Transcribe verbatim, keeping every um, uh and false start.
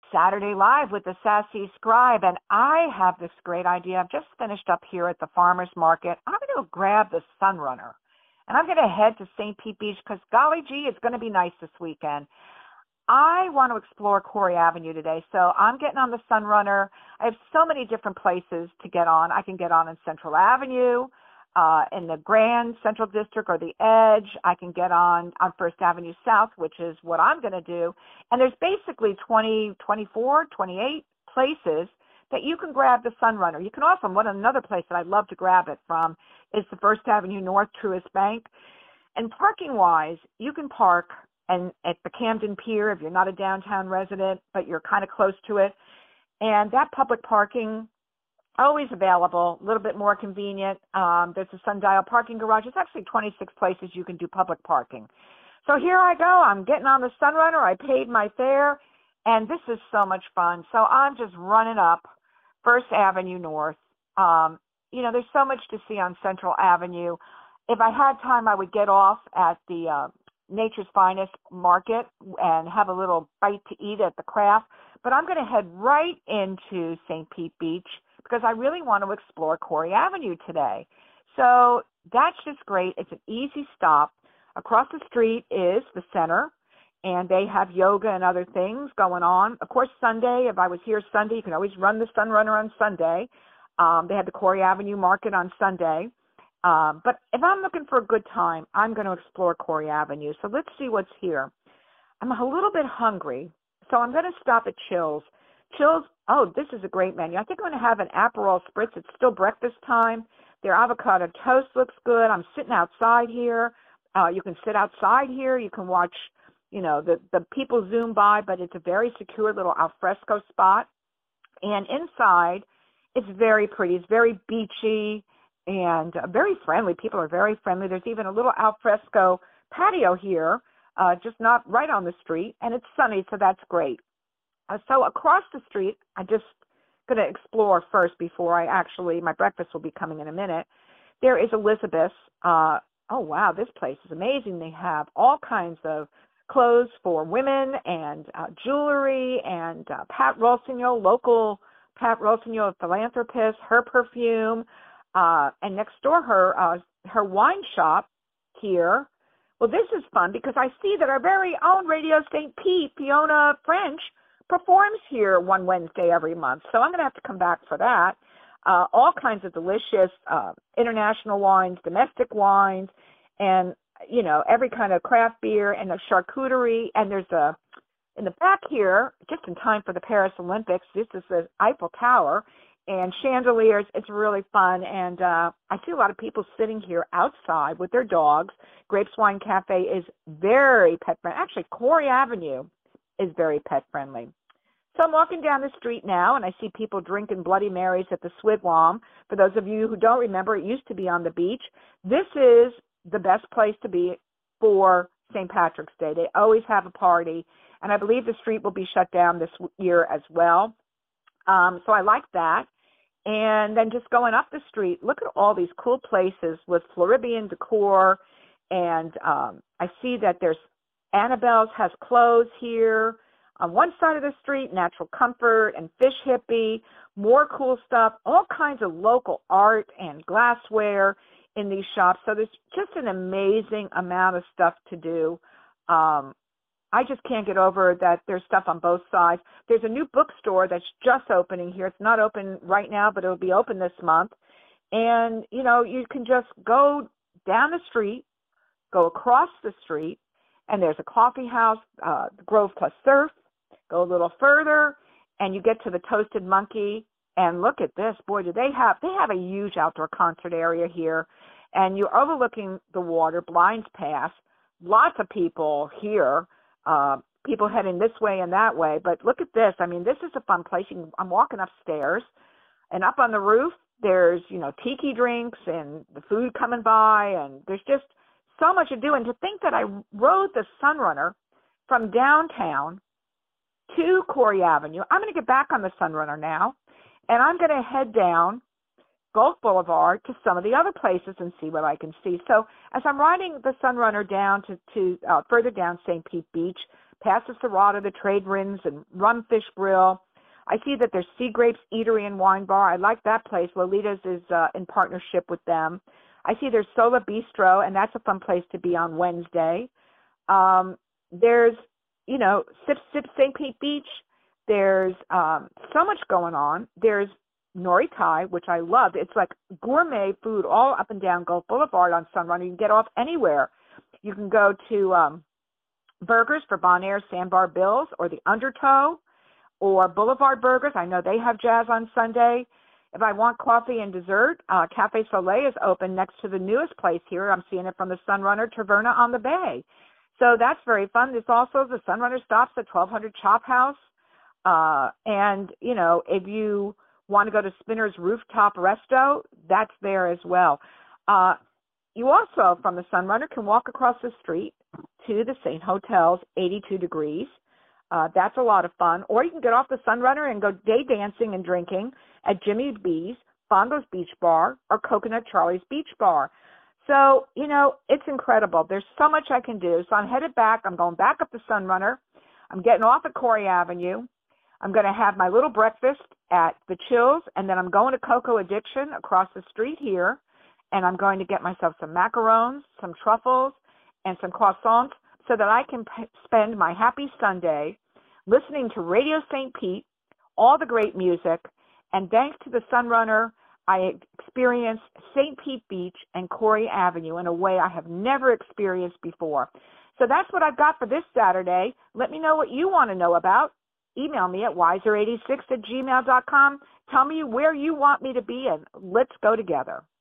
Saturday Live with the Sassy Scribe, and I have this great idea. I've just finished up here at the farmer's market. I'm going to grab the Sunrunner, and I'm going to head to Saint Pete Beach because, golly gee, it's going to be nice this weekend. I want to explore Corey Avenue today, so I'm getting on the Sunrunner. I have so many different places to get on. I can get on in Central Avenue, uh, in the Grand Central District or the Edge. I can get on on First Avenue South, which is what I'm going to do. And there's basically twenty, twenty-four, twenty-eight places that you can grab the Sunrunner. You can also, one another place that I'd love to grab it from is the First Avenue North Truist Bank. And parking-wise, you can park and at the Camden Pier if you're not a downtown resident, but you're kind of close to it. And that public parking, always available, a little bit more convenient. Um, there's a Sundial parking garage. It's actually twenty-six places you can do public parking. So here I go. I'm getting on the Sunrunner. I paid my fare, and this is so much fun. So I'm just running up First Avenue North. Um, you know, there's so much to see on Central Avenue. If I had time, I would get off at the uh, Nature's Finest Market and have a little bite to eat at the craft. But I'm going to head right into Saint Pete Beach because I really want to explore Corey Avenue today. So that's just great. It's an easy stop. Across the street is the center, and they have yoga and other things going on. Of course, Sunday, if I was here Sunday, you can always run the Sunrunner on Sunday. Um, they had the Corey Avenue Market on Sunday. Um, but if I'm looking for a good time, I'm going to explore Corey Avenue. So let's see what's here. I'm a little bit hungry, so I'm going to stop at Chills. Chills, oh, this is a great menu. I think I'm going to have an Aperol Spritz. It's still breakfast time. Their avocado toast looks good. I'm sitting outside here. Uh, you can sit outside here. You can watch, you know, the, the people zoom by, but it's a very secure little alfresco spot. And inside, it's very pretty. It's very beachy and uh, very friendly. People are very friendly. There's even a little alfresco patio here, uh, just not right on the street, and it's sunny, so that's great. Uh, so across the street, I'm just going to explore first before I actually, my breakfast will be coming in a minute. There is Elizabeth's. Uh, oh, wow, this place is amazing. They have all kinds of clothes for women and uh, jewelry and uh, Pat Rossignol, local Pat Rossignol, philanthropist, her perfume. Uh, and next door, her uh, her wine shop here. Well, this is fun because I see that our very own Radio Saint Pete, Fiona French, performs here one Wednesday every month. So I'm going to have to come back for that. Uh, all kinds of delicious uh, international wines, domestic wines, and, you know, every kind of craft beer and a charcuterie. And there's a, in the back here, just in time for the Paris Olympics, this is the Eiffel Tower. And chandeliers, it's really fun. And uh, I see a lot of people sitting here outside with their dogs. Grapes Wine Cafe is very pet-friendly. Actually, Corey Avenue is very pet-friendly. So I'm walking down the street now, and I see people drinking Bloody Marys at the Swigwam. For those of you who don't remember, it used to be on the beach. This is the best place to be for Saint Patrick's Day. They always have a party, and I believe the street will be shut down this year as well. Um, so I like that. And then just going up the street, look at all these cool places with Floridian decor. And um, I see that there's Annabelle's has clothes here. On one side of the street, Natural Comfort and Fish Hippie, more cool stuff, all kinds of local art and glassware in these shops. So there's just an amazing amount of stuff to do. Um, I just can't get over that there's stuff on both sides. There's a new bookstore that's just opening here. It's not open right now, but it'll be open this month. And, you know, you can just go down the street, go across the street, and there's a coffee house, uh, Grove Plus Surf. Go a little further, and you get to the Toasted Monkey. And look at this. Boy, do they have, they have a huge outdoor concert area here. And you're overlooking the water, Blinds Pass. Lots of people here. Uh, people heading this way and that way. But look at this. I mean, this is a fun place. You can, I'm walking upstairs, and up on the roof, there's, you know, tiki drinks and the food coming by, and there's just so much to do. And to think that I rode the Sunrunner from downtown to Corey Avenue. I'm going to get back on the Sunrunner now, and I'm going to head down Gulf Boulevard to some of the other places and see what I can see. So as I'm riding the Sunrunner down to, to uh, further down Saint Pete Beach, past the Serrata, the Trade Winds, and Rumfish Grill. I see that there's Sea Grapes Eatery and Wine Bar. I like that place. Lolita's is uh, in partnership with them. I see there's Sola Bistro, and that's a fun place to be on Wednesday. Um, there's, you know, Sip Sip Saint Pete Beach. There's um, so much going on. There's Nori Thai, which I love. It's like gourmet food all up and down Gulf Boulevard on Sunrunner. You can get off anywhere. You can go to um, Burgers for Bonaire, Sandbar Bills, or the Undertow, or Boulevard Burgers. I know they have jazz on Sunday. If I want coffee and dessert, uh, Cafe Soleil is open next to the newest place here. I'm seeing it from the Sunrunner Taverna on the Bay. So that's very fun. There's also the Sunrunner stops at twelve hundred Chop House. Uh, and, you know, if you want to go to Spinner's Rooftop Resto, that's there as well. Uh, you also, from the Sunrunner, can walk across the street to the Saint Hotel's eighty-two degrees. Uh, that's a lot of fun. Or you can get off the Sunrunner and go day dancing and drinking at Jimmy B's, Fondo's Beach Bar, or Coconut Charlie's Beach Bar. So, you know, it's incredible. There's so much I can do. So I'm headed back. I'm going back up the Sunrunner. I'm getting off at Corey Avenue. I'm going to have my little breakfast at the Chills, and then I'm going to Cocoa Addiction across the street here, and I'm going to get myself some macarons, some truffles, and some croissants so that I can p- spend my happy Sunday listening to Radio Saint Pete, all the great music, and thanks to the Sunrunner, I experienced Saint Pete Beach and Corey Avenue in a way I have never experienced before. So that's what I've got for this Saturday. Let me know what you want to know about. Email me at wiser eighty-six at gmail dot com. Tell me where you want me to be, and let's go together.